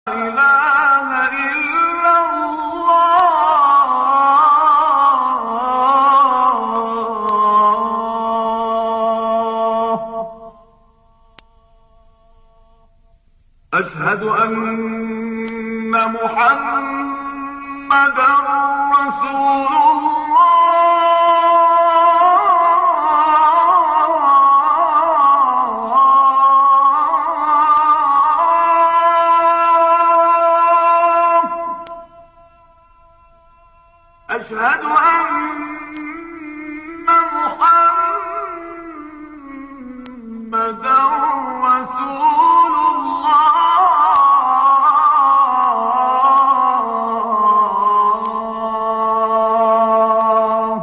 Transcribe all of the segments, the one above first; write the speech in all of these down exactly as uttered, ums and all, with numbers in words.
إله إلا الله. أشهد أن محمدا رسول الله. أشهد أن محمدا رسول الله.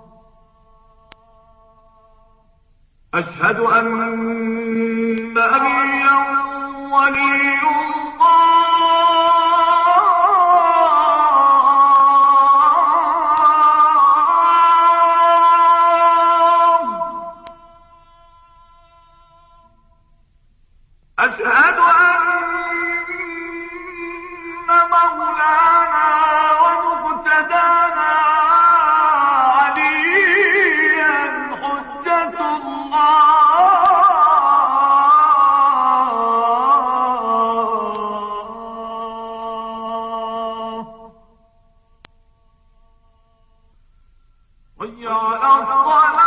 أشهد أن نبيا ولي أشهد أن مولانا ومقتدانا عليا حجة الله. حي على الصلاة.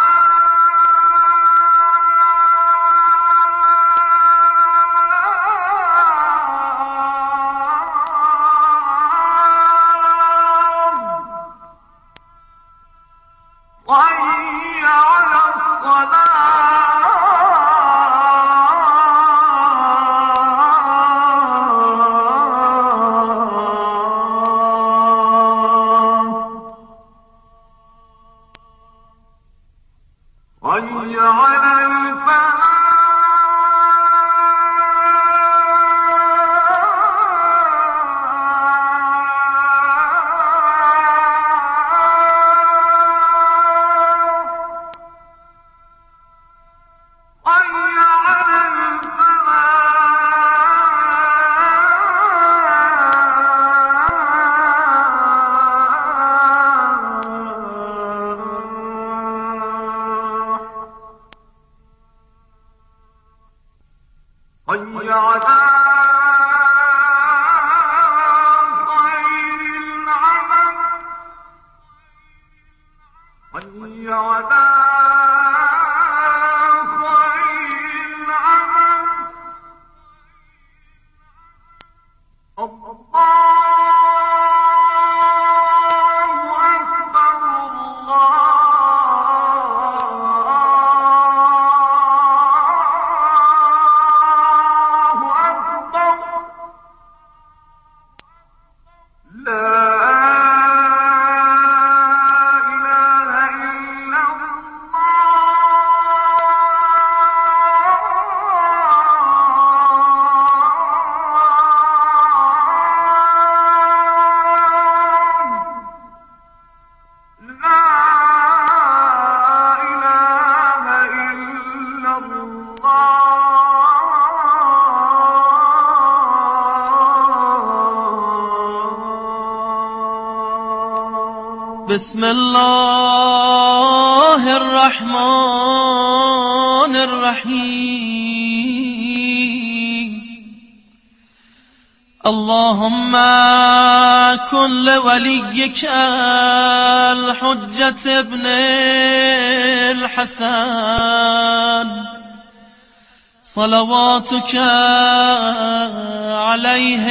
حي على الصلاة. حي على الفلاح. حي على خير العمل. حي على خير العمل. الله أكبر. بسم الله الرحمن الرحيم. اللهم كن لوليك الحجة ابن الحسن صلواتك عليه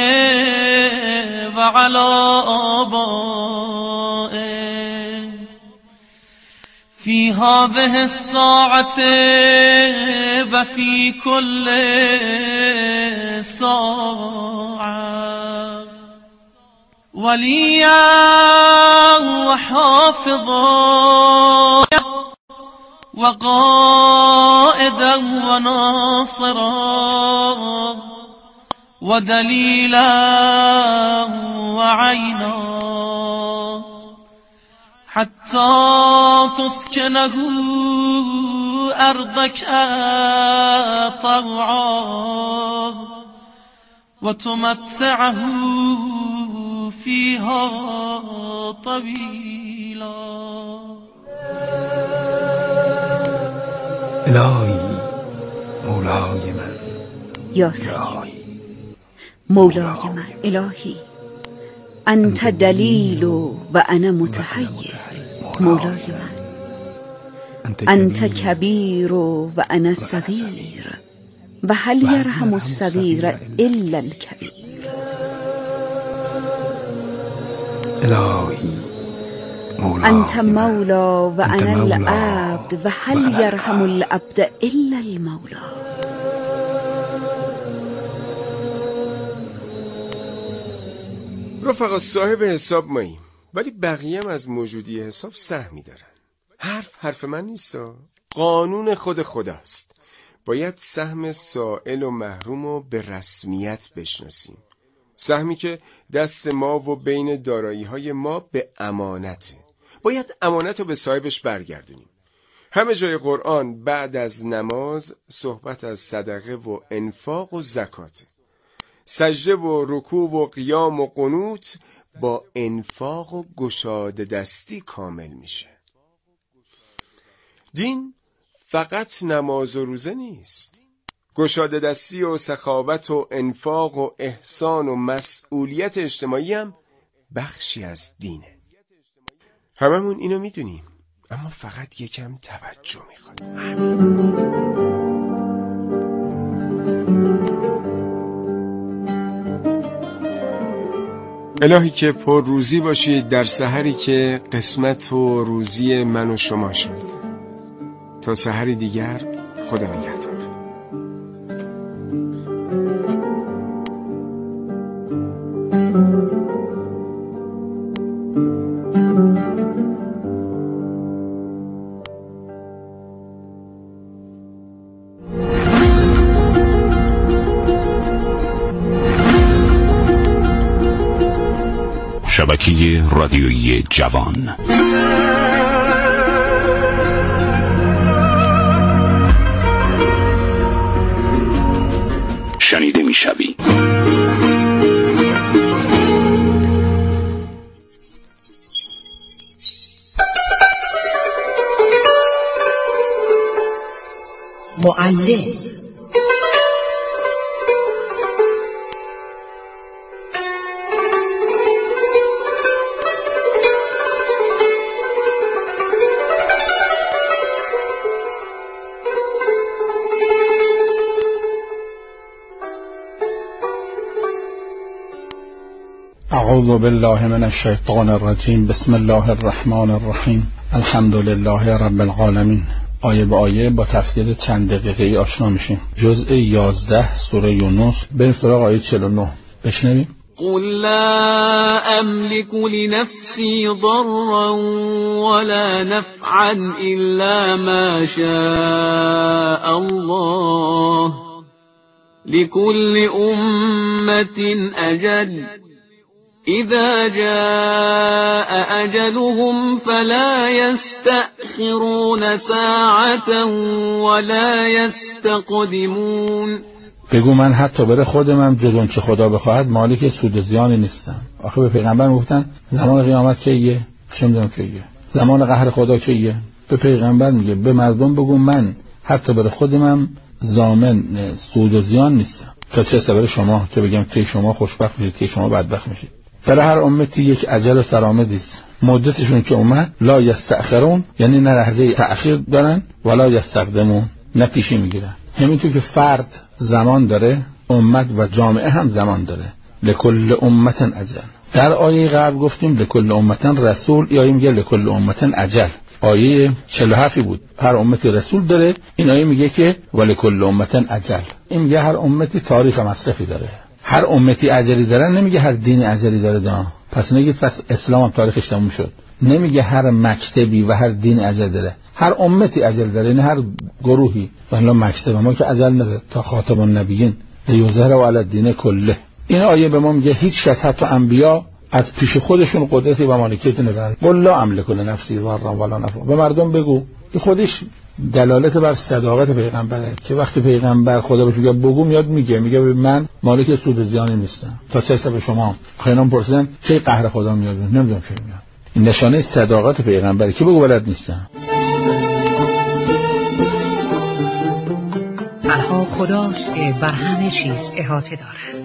وعلى آبائه في هذه الساعة وفي كل ساعة وليا وحافظا وقائدا وناصرا ودليلا وعينا حتى تسكنه أرضك طوعا وتمتعه فيها طويلا. الهی مولای من، یا سیدی مولای من، الهی انت دلیل و انا متحیر. مولای من، انت کبیر و انا صغیر و هل یرحم الصغیر الا الکبیر. الهی انت مولا و انا العبد و هل یرحم العبد الا المولا. رفقا، صاحب حساب ماییم، ولی بقیه هم از موجودی حساب سهمی دارن. حرف حرف من نیستا، قانون خود خداست. باید سهم سائل و محروم رو به رسمیت بشناسیم. سهمی که دست ما و بین دارایی های ما به امانته. باید امانت رو به صاحبش برگردونیم. همه جای قرآن بعد از نماز صحبت از صدقه و انفاق و زکاته. سجده و رکوع و قیام و قنوت با انفاق و گشاده دستی کامل میشه. دین فقط نماز و روزه نیست. گشاده دستی و سخاوت و انفاق و احسان و مسئولیت اجتماعی هم بخشی از دینه. هممون اینو میدونیم، اما فقط یکم توجه میخواد. الهی که پر روزی باشید در سحری که قسمت و روزی من و شما شد. تا سحری دیگر، خدا نگهدار. شبکه رادیویی جوان. شنیده میشوی. معلم اعوذ بالله من الشیطان الرجیم. بسم الله الرحمن الرحیم. الحمد لله رب العالمین. آیه به آیه با تفسیر چند دقیقه‌ای آشنا میشیم. جزء یازده سوره یونس. بریم سراغ آیه چهل و نه. بشنویم. قل لا أملك لنفسي ضرا ولا نفعا إلا ما شاء الله لكل أمة أجل إذا جاء أجلهم فلا يستأخرون ساعة ولا يستقدمون. بگو من حتی بره خودم جز اون چه خدا بخواهد مالک سود و زیانی نیستم. آخه به پیغمبر گفتن زمان قیامت کیه؟ چه میدونم کیه؟ زمان قهر خدا کیه؟ به پیغمبر میگه به مردم بگو من حتی بره خودم ضامن سود و زیان نیستم. تا چه سبب شما که بگم که شما خوشبخت میشید که شما بدبخت میشید. برای هر امتی یک اجل و سرآمدی است. مدتشون که اومد لا یستأخرون، یعنی نه لحظه تأخیر دارن ولا یستقدمون، نه پیشی میگیرن. همینطور که فرد زمان داره، امت و جامعه هم زمان داره. لکل امت اجل. در آیه قبل گفتیم لکل امت رسول، یا آیه میگه لکل امت اجل. آیه چهل و هفت بود هر امتی رسول داره. این آیه میگه که ولکل امت اجل. این میگه هر امتی تاریخ مصرفی داره. هر امتی اجلی داره، نمیگه هر دینی اجلی داره. دا پس نگید پس اسلام هم تاریخش تموم شد. نمیگه هر مکتبی و هر دین اجل داره. هر امتی اجل داره، یعنی هر گروهی. والله مکتب ما که اجل نداره تا خاتم النبیین لیظهره علی الدین کله. این آیه به ما میگه هیچ کس حتی انبیا از پیش خودشون قدرتی و مالکیتی ندارن. قل لا املک لنفسی ضرا ولا نفع. به مردم بگو که خودش دلالت بر صداقت پیغمبره که وقتی پیغمبر خدا بهش میگه بگو میاد میگه میگه من مالک سود و زیانی نیستم. تا چه حساب شما خیلی پرسیدن چه قهر خدا میاد نمیدونم چه میاد. این نشانه صداقت پیغمبره که بگو بلد نیستم. تنها خداست که بر همه چیز احاطه دارد.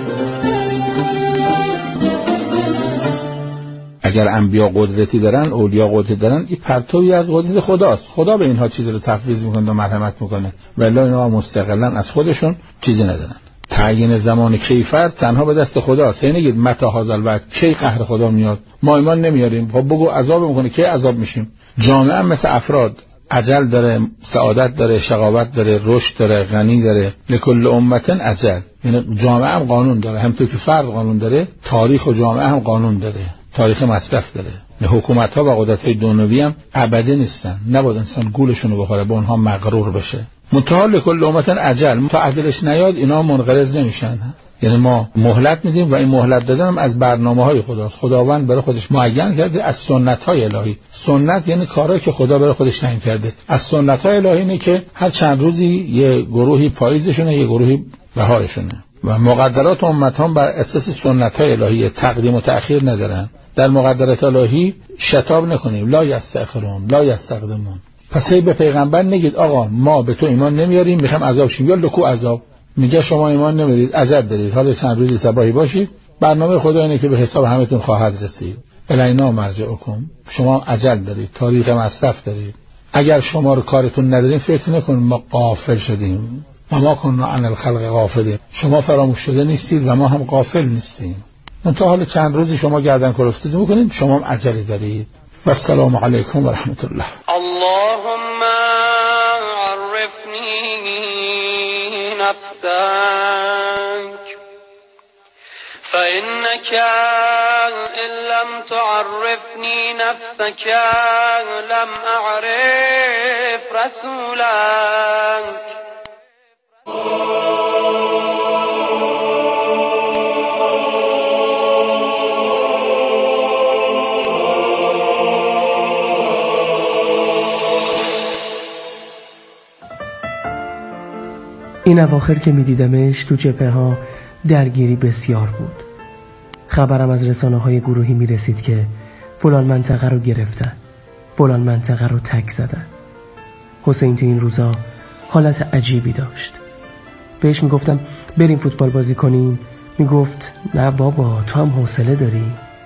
اگر انبیا قدرتی دارن، اولیا قدرتی دارن، این پرتوی از قدرت خداست. خدا به اینها چیزی رو تفویض میکنه و مرحمت میکنه. ولی اینا مستقلا از خودشون چیزی ندارن. تعیین زمان کیفر تنها به دست خداست. یعنی نگید متى هذا الوقت، کی قهر خدا میاد. ما ایمان نمیاریم. خب بگو عذاب میکنه، کی عذاب میشیم. جامعه مثل افراد اجل داره، سعادت داره، شقاوت داره، رشد داره، غنی داره. لکل امت اجل. یعنی جامعه هم قانون داره. همونطور که فرد قانون داره، تاریخ و جامعه هم قانون داره. تاریخ مصرف داره. حکومت ها و قدرت های دنیوی هم ابدی نیستن. نباید انسان گولشون رو بخوره، به اونها مغرور بشه. منتها لکل امت اجل، تا اجلش نیاد اینا منقرض نمیشن. یعنی ما مهلت میدیم و این مهلت دادن هم از برنامه های خداست. خداوند برای خودش معین کرده از سنت های الهی. سنت یعنی کارهایی که خدا برای خودش تعیین کرده. از سنت های الهی اینه که هر چند روزی یه گروهی پاییزشونه، یه گروهی بهارشونه. و مقدرات امت هم بر اساس سنت های الهی تقدیم و تأخیر ندارن. در مقدرات الهی شتاب نکنیم. لا یستأخرون لا یستقدمون. پس هی به پیغمبر نگید آقا ما به تو ایمان نمیاریم، میخوام عذاب شیم. یا لکو عذاب. میگه شما ایمان نمیارید، عجب دارید، حالا چند روزی صباحی باشید، برنامه خدا اینه که به حساب همتون خواهد رسید. الینا مرجعکم. شما عجل دارید، تاریخ مصرف دارید. اگر شما رو کارتون نداریم فکر نکنید ما غافل شدیم. و ما کنا عن الخلق غافلین. شما فراموش شده نیستید و ما هم غافل نیستیم. منتها حالا چند روزی شما گردن کلفتید میکنید، شما هم عجلی دارید. و السلام علیکم و رحمت الله. اللهم عرفني نفسك فإنك إن لم تعرفني نفسك لم أعرف رسولك. این اواخر که می دیدمش تو جبهه ها درگیری بسیار بود. خبرم از رسانه های گروهی می رسید که فلان منطقه رو گرفتن، فلان منطقه رو تک زدن. حسین تو این روزا حالت عجیبی داشت. بهش می گفتم بریم فوتبال بازی کنیم، می گفت نه بابا تو هم حوصله داری.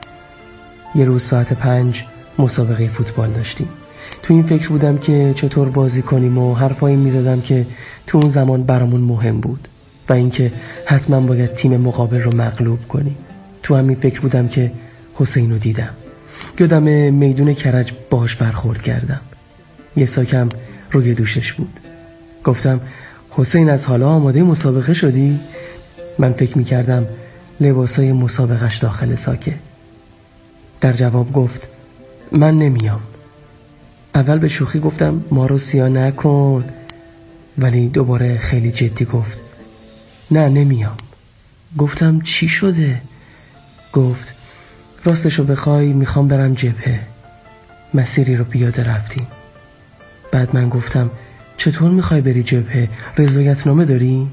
یه روز ساعت پنج مسابقه فوتبال داشتیم. تو این فکر بودم که چطور بازی کنیم و حرفایی می زدم که تو اون زمان برامون مهم بود و اینکه حتما باید تیم مقابل رو مغلوب کنیم. تو همین فکر بودم که حسین رو دیدم. یادم میدون کرج باش برخورد کردم. یه ساکم روی دوشش بود. گفتم حسین از حالا آماده مسابقه شدی؟ من فکر می کردم لباسای مسابقهش داخل ساکه. در جواب گفت من نمیام. اول به شوخی گفتم ما رو سیاه نکن، ولی دوباره خیلی جدی گفت نه نمیام. گفتم چی شده؟ گفت راستشو بخوای میخوام برم جبهه. مسیری رو پیاده رفتیم. بعد من گفتم چطور میخوای بری جبهه؟ رضایتنامه داری؟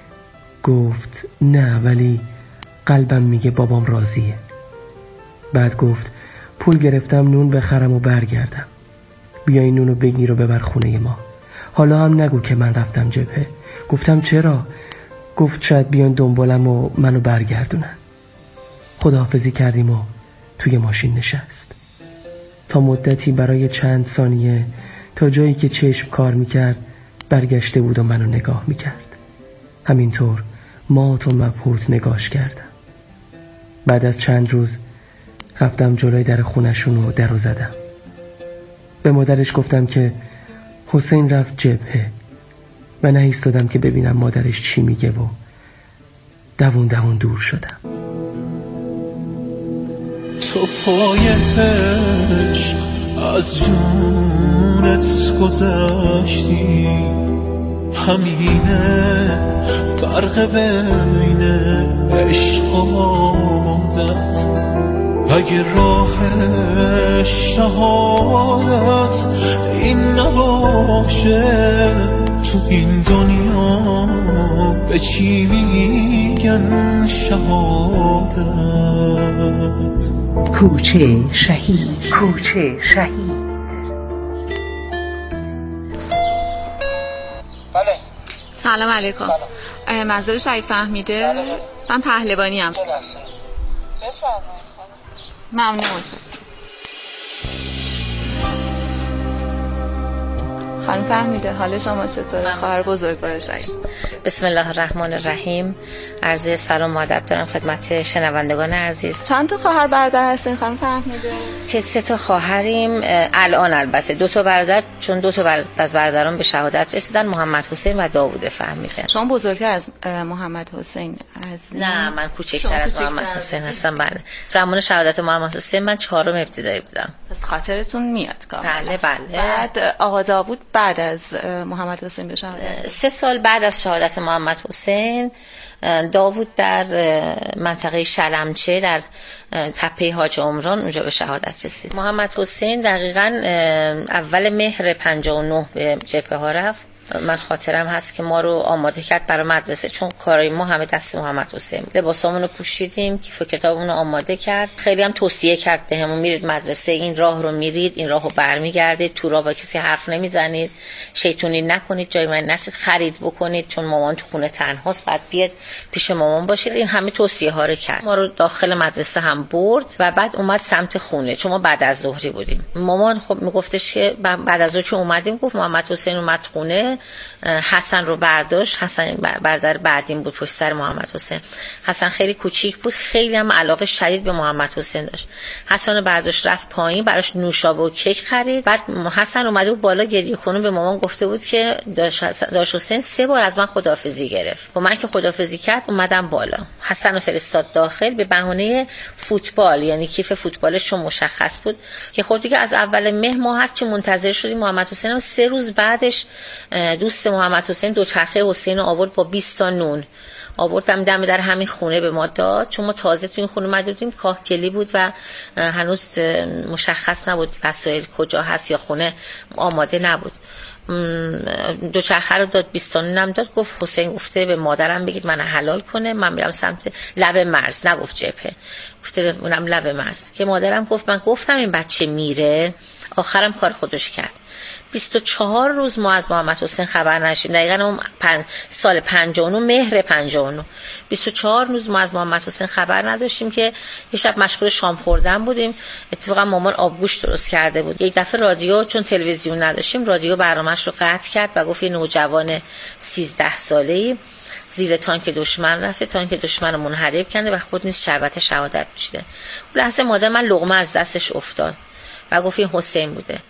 گفت نه ولی قلبم میگه بابام راضیه. بعد گفت پول گرفتم نون بخرم و برگردم. بیا این نونو بگیر و ببر خونه ما. حالا هم نگو که من رفتم جبهه. گفتم چرا؟ گفت شاید بیان دنبالم و منو برگردونن. خداحافظی کردیم و توی ماشین نشست. تا مدتی برای چند ثانیه تا جایی که چشم کار میکرد برگشته بود و منو نگاه میکرد. همینطور مات و مبهوت نگاش کردم. بعد از چند روز رفتم جلوی در خونشون و درو زدم. به مادرش گفتم که حسین رفت جبهه و نایستادم که ببینم مادرش چی میگه و دوون دوون دور شدم. تو پای عشق از جونت گذشتی، همینه فرق بین عشق و عادت. اگه راه شهادت این نباشه تو این دنیا به چی میگن شهادت؟ کوچه شهید، کوچه شهید. سلام علیکم. منظور شهید فهمیده؟ من پهلوانی ام. ممنون متشکرم. خانم فهمیده حال شما چطوره؟ خواهر بزرگوار شهید. بسم الله الرحمن الرحیم. عرض سلام و ادب دارم خدمت شنوندگان عزیز. چند تا خواهر برادر هستین خانم فهمیده؟ که سه تا خواهریم الان، البته دو تا برادر، چون دو تا از برادران به شهادت رسیدن، محمد حسین و داوود فهمیده. شما بزرگتر از محمد حسین از نه، من کوچکتر از محمد حسین هستم. بله، زمان شهادت محمد حسین من چهارم ابتدایی بودم. از خاطرتون میاد کاملا؟ بله بله. بعد آقا داوود بعد از محمد حسین به شهادت؟ سه سال بعد از شهادت محمد حسین داوود در منطقه شلمچه در تپه حاج عمران اونجا به شهادت رسید. محمد حسین دقیقاً اول مهر پنجاه و نه به جبهه ها رفت. من خاطرم هست که ما رو آماده کرد برای مدرسه، چون کارای ما همه دست محمد حسین بود. لباسامون رو پوشیدیم، کیف و کتابمون رو آماده کرد. خیلی هم توصیه کرد بهمون میرید مدرسه، این راه رو میرید، این راهو برمیگردید، تو راه با کسی حرف نمیزنید، شیطونی نکنید، جای من نسید، خرید بکنید، چون مامان تو خونه تنهاست، بعد بیاد پیش مامان باشید. این همه توصیه ها رو کرد. ما رو داخل مدرسه هم برد و بعد اومد سمت خونه، چون ما بعد از ظهری بودیم. مامان خب میگفتش که بعد از ظهر که اومدیم، گفت محمد حسین اومد خونه، حسن رو برداشت. حسن برادر بعدیم بود پشت سر محمد حسین. حسن خیلی کوچیک بود، خیلی هم علاقه شدید به محمد حسین داشت. حسن رو برداشت رفت پایین، براش نوشابه و کیک خرید. بعد حسن اومده بود بالا گریه کنه، به مامان گفته بود که داش حسین سه بار از من خداحافظی گرفت. با من که خداحافظی کرد اومدم بالا. حسن رو فرستاد داخل به بهانه فوتبال، یعنی کیف فوتبالش مشخص بود که خب دیگه از اول مهر ما هرچی منتظر شدیم محمد حسین هم سه روز بعدش دوست محمد حسین دوچرخه حسین آورد با بیست تا نون، آوردم دم در همین خونه به ما داد، چون ما تازه تو این خونه اومده بودیم، کاهگلی بود و هنوز مشخص نبود وسایل کجا هست یا خونه آماده نبود. دوچرخه رو داد، بیست تا نونم داد. گفت حسین گفته به مادرم بگید من حلال کنه، من میرم سمت لب مرز، نگفت جبهه، گفته اونم لب مرز. که مادرم گفت من گفتم این بچه میره، آخرم کار خودش کرد. بیست و چهار روز ما از محمد حسین خبر نشیم. دقیقاً اون پن... سال پنجاه و نه، مهر پنجاه و نه، بیست و چهار روز ما از محمد حسین خبر نداشتیم. که یه شب مشغول شام خوردن بودیم، اتفاقا مامان آبگوش درست کرده بود. یک دفعه رادیو، چون تلویزیون نداشتیم، رادیو برنامه‌اش رو قطع کرد و گفت یه نوجوان سیزده ساله‌ای زیر تانک دشمن رفته، تانک دشمن رو منهدم کرده و خود نیز شربت شهادت نوشیده. اون لحظه مادر من لقمه از دستش افتاد و گفت این حسین بوده.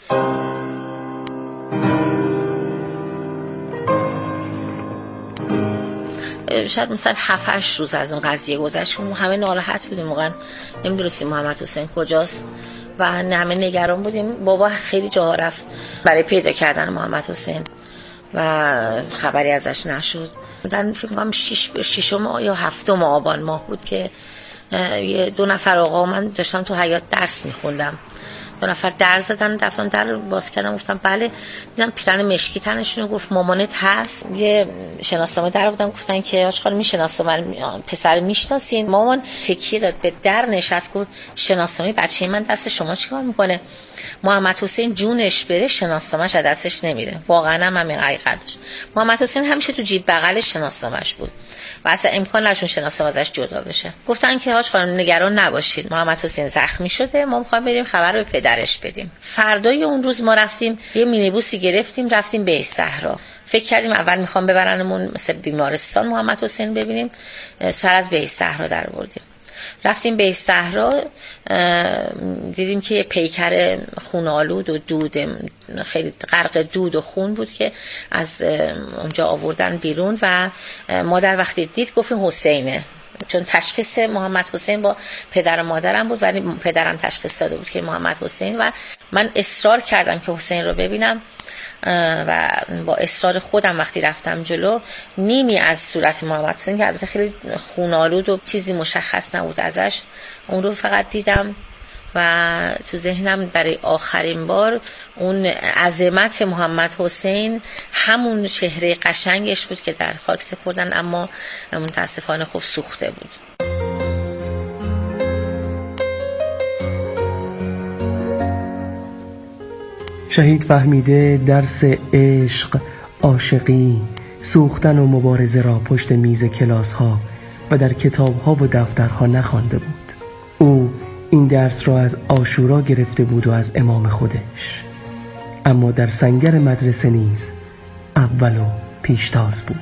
شاید مثلا هفت هشت روز از اون قضیه گذشت، ما همه ناراحت بودیم، واقعا نمیدونستیم محمد حسین کجاست و همه نگران بودیم. بابا خیلی جاها رفت برای پیدا کردن محمد حسین و خبری ازش نشد. در فکر کنم شش ششم یا هفتم آبان ماه بود که یه دو نفر آقا، من داشتم تو حیاط درس میخوندم، دو نفر در زدن، دفترم در رو باز کردم، گفتم بله، دیدم پیرن مشکی تنشون، گفت مامانت هست؟ یه شناسنامه در بودم، گفتن که آج خانم شناسنامه پسر میشناسین؟ مامان تکیه داد به در نشست، گفت شناسنامه بچه من دست شما چیکار میکنه؟ محمد حسین جونش بره شناسنامه‌اش از دستش نمیره. واقعا هم همین حقیقت داشت. محمد حسین همیشه تو جیب بغلش شناسنامه‌اش بود و اصلا امکان نداشت شناسنامه ازش جدا بشه. گفتن که آج خانم نگران نباشید، محمد حسین زخمی شده، ما می‌خوایم بریم خبر رو به پدرش بدیم. فردای اون روز ما رفتیم یه مینیبوسی گرفتیم، رفتیم به صحرا. فکر کردیم اول میخوام ببرنمون مثل بیمارستان محمد حسین ببینیم، سر از به صحرا در آوردیم. رفتیم به صحرا، دیدیم که یه پیکر خونالود و دود خیلی غرق دود و خون بود که از اونجا آوردن بیرون و مادر وقتی دید گفت حسینه، چون تشخیص محمد حسین با پدر و مادرم بود ولی پدرم تشخیص داده بود که محمد حسین. و من اصرار کردم که حسین رو ببینم و با اصرار خودم وقتی رفتم جلو، نیمی از صورت محمد حسین که البته خیلی خونالود و چیزی مشخص نبود ازش، اون رو فقط دیدم و تو ذهنم برای آخرین بار اون عظمت محمد حسین همون چهره قشنگش بود که در خاک سپردن، اما متاسفانه خب سوخته بود. شهید فهمیده درس عشق، عاشقی، سوختن و مبارزه را پشت میز کلاس ها و در کتاب ها و دفترها نخوانده بود. او این درس را از عاشورا گرفته بود و از امام خودش، اما در سنگر مدرسه نیز اول و پیشتاز بود.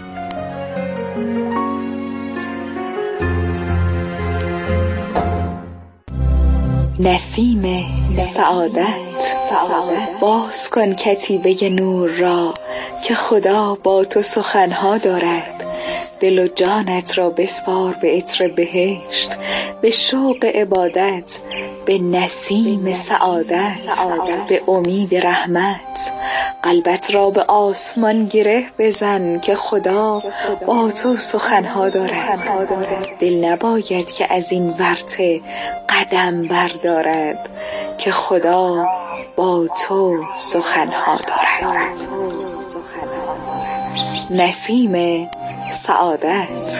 نسیم سعادت باز کن کتیبه نور را که خدا با تو سخنها دارد. دل و جانت را بسپار به عطر بهشت، به شوق عبادت، به نسیم سعادت، به امید رحمت. قلبت را به آسمان گره بزن که خدا با تو سخنها دارد. دل نباید که از این ورطه قدم بردارد که خدا با تو سخنها دارد. نسیم سعادت.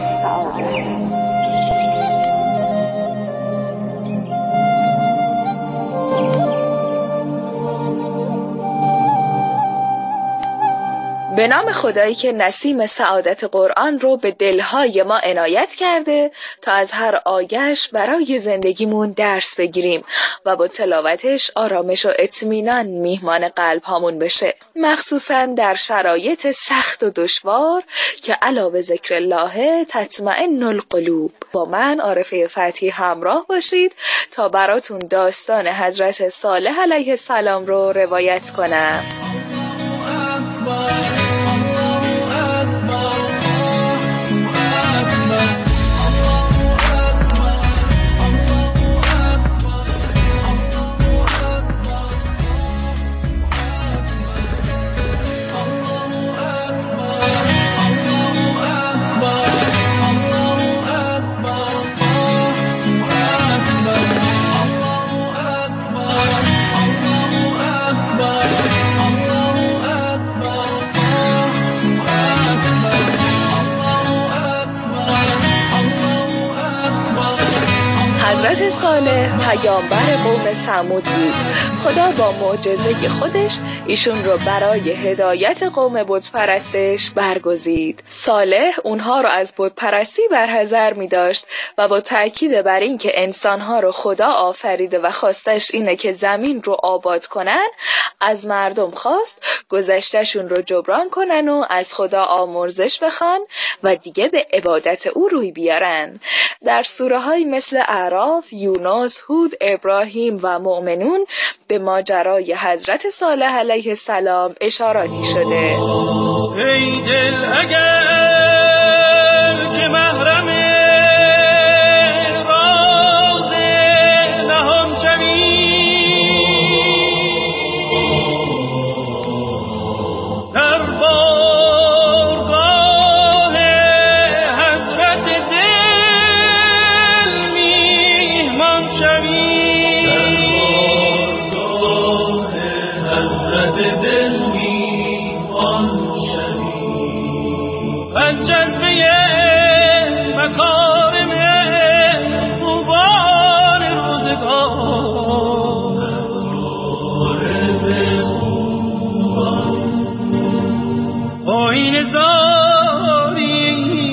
به نام خدایی که نسیم سعادت قرآن رو به دلهای ما عنایت کرده تا از هر آیه‌اش برای زندگیمون درس بگیریم و با تلاوتش آرامش و اطمینان میهمان قلب هامون بشه، مخصوصا در شرایط سخت و دشوار که علاوه ذکر الله تطمئن القلوب. با من عارفه فتحی همراه باشید تا براتون داستان حضرت صالح علیه السلام رو روایت کنم. حضرت صالح پیامبر قوم ثمود بود. خدا با معجزه خودش ایشون رو برای هدایت قوم بت پرستش برگزید. صالح اونها رو از بت پرستی برحذر می داشت و با تأکید بر این که انسانها رو خدا آفریده و خواستش اینه که زمین رو آباد کنن، از مردم خواست گذشتشون رو جبران کنن و از خدا آمرزش بخوان و دیگه به عبادت او روی بیارن. در سوره های مثل اعراف، یونس، هود، ابراهیم و مؤمنون به ماجرای حضرت صالح علیه السلام اشاراتی شده. ای دل اگر که محرم راز نهان شوی، در بارگاه حضرت دل میهمان شوی، دل میوان شوی، از جذبه مکارم خوبان روزگار، آیین زاری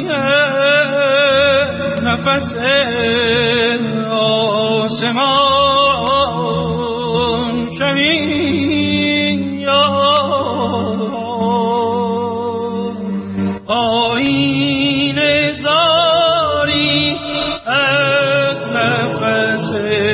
از نفس آسمان شوی، آیین زاری از نفس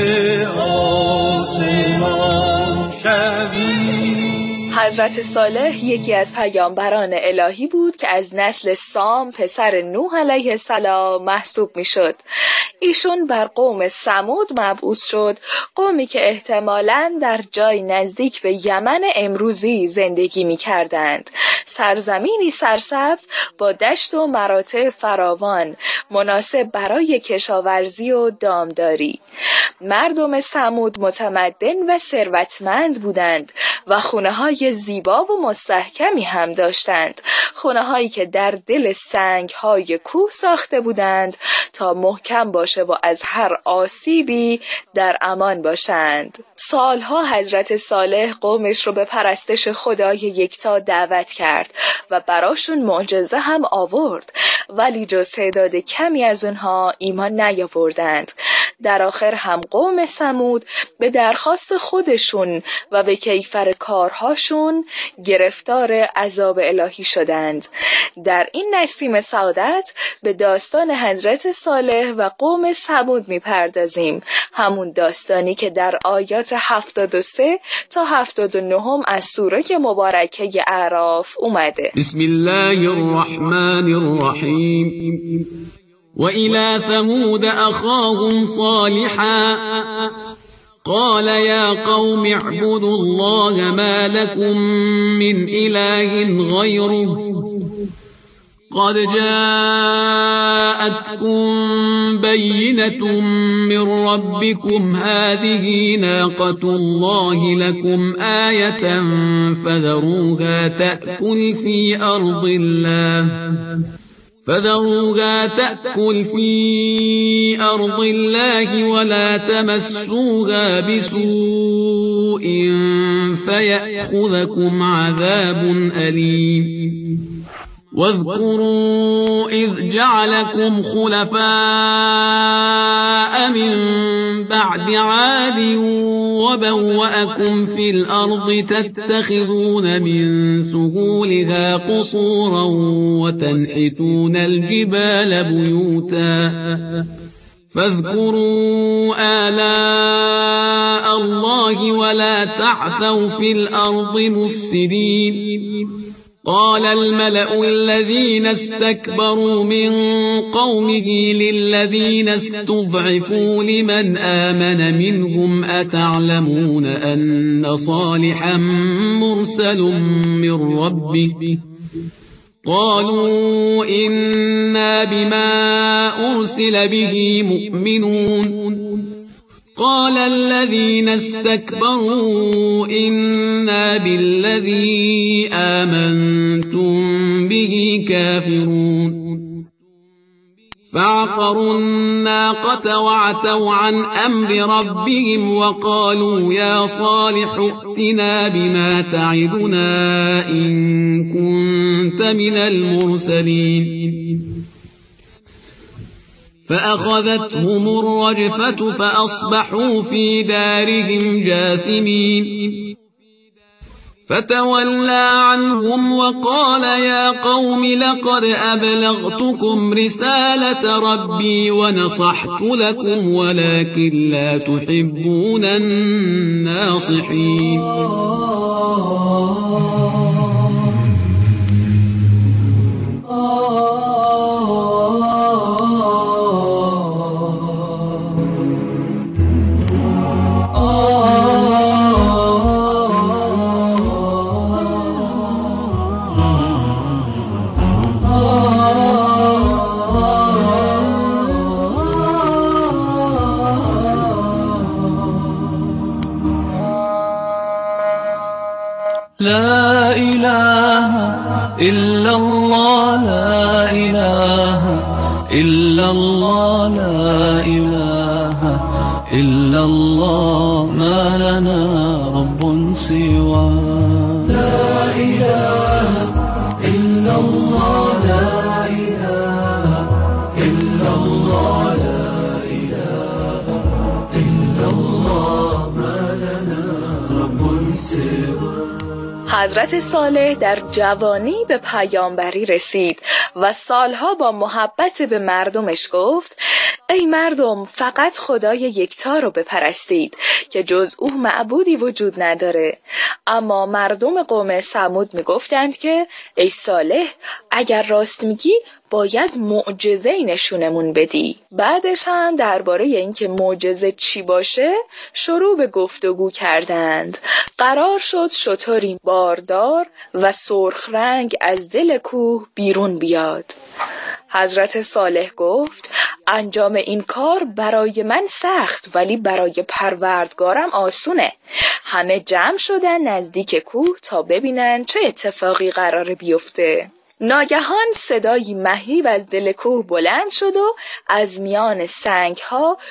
آسمان شوی. حضرت صالح یکی از پیامبران الهی بود که از نسل سام پسر نوح علیه السلام محسوب می شد. ایشون بر قوم ثمود مبعوث شد، قومی که احتمالاً در جای نزدیک به یمن امروزی زندگی می کردند. سرزمینی سرسبز با دشت و مراتع فراوان، مناسب برای کشاورزی و دامداری. مردم ثمود متمدن و ثروتمند بودند و خونه‌های زیبا و مستحکمی هم داشتند، خونه‌هایی که در دل سنگ‌های کوه ساخته بودند تا محکم باشه و از هر آسیبی در امان باشند. سالها حضرت صالح قومش رو به پرستش خدای یکتا دعوت کرد و براشون معجزه هم آورد، ولی جز تعداد کمی از اونها ایمان نیاوردند. در آخر هم قوم ثمود به درخواست خودشون و به کیفر کارهاشون گرفتار عذاب الهی شدند. در این نسیم سعادت به داستان حضرت صالح و قوم ثمود میپردازیم، همون داستانی که در آیات هفتاد و سه تا هفتاد و نه از سوره مبارکه اعراف اومده. بسم الله الرحمن الرحیم. وإلى ثمود أخاهم صالحا قال يا قوم اعبدوا الله ما لكم من إله غيره قد جاءتكم بينة من ربكم هذه ناقة الله لكم آية فذروها تأكل في أرض الله فذروها تأكل في أرض الله ولا تمسوها بسوء فيأخذكم عذاب أليم واذكروا إذ جعلكم خلفاء من بعد عاد وبوأكم في الأرض تتخذون من سهولها قصورا وتنحتون الجبال بيوتا فاذكروا آلاء الله ولا تعثوا في الأرض مفسدين قال الملأ الذين استكبروا من قومه للذين استضعفوا لمن آمن منهم أتعلمون أن صالحا مرسل من ربه قالوا إنا بما أرسل به مؤمنون قال الذين استكبروا إنا بالذي آمنتم به كافرون فعقروا الناقة وعتوا عن أمر ربهم وقالوا يا صالح ائتنا بما تعدنا إن كنت من المرسلين فأخذتهم الرجفة فأصبحوا في دارهم جاثمين فتولى عنهم وقال يا قوم لقد أبلغتكم رسالة ربي ونصحت لكم ولكن لا تحبون الناصحين لا إله إلا الله لا إله إلا الله لا إله إلا الله ما لنا رب سوى لا إله إلا الله لا إله إلا الله لا إله إلا الله ما لنا رب سوى. حضرت صالح در جوانی به پیامبری رسید و سالها با محبت به مردمش گفت ای مردم فقط خدای یکتا رو بپرستید که جز او معبودی وجود نداره. اما مردم قوم ثمود میگفتند که ای صالح اگر راست میگی باید معجزه‌ای نشونمون بدی. بعدش هم درباره اینکه معجزه چی باشه شروع به گفتگو کردند. قرار شد شتری باردار و سرخ رنگ از دل کوه بیرون بیاد. حضرت صالح گفت انجام این کار برای من سخت ولی برای پروردگارم آسونه. همه جمع شدن نزدیک کوه تا ببینن چه اتفاقی قراره بیفته. ناگهان صدایی مهیب از دل کوه بلند شد و از میان سنگ‌ها